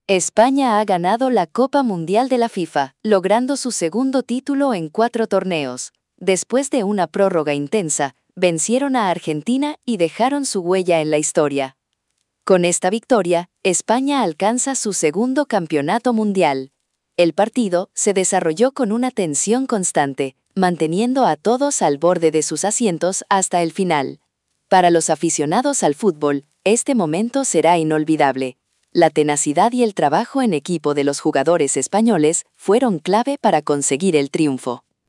España ha ganado la Copa Mundial de la FIFA, logrando su segundo título en 4 torneos. Después de una prórroga intensa, vencieron a Argentina y dejaron su huella en la historia. Con esta victoria, España alcanza su segundo campeonato mundial. El partido se desarrolló con una tensión constante, manteniendo a todos al borde de sus asientos hasta el final. Para los aficionados al fútbol, este momento será inolvidable. La tenacidad y el trabajo en equipo de los jugadores españoles fueron clave para conseguir el triunfo.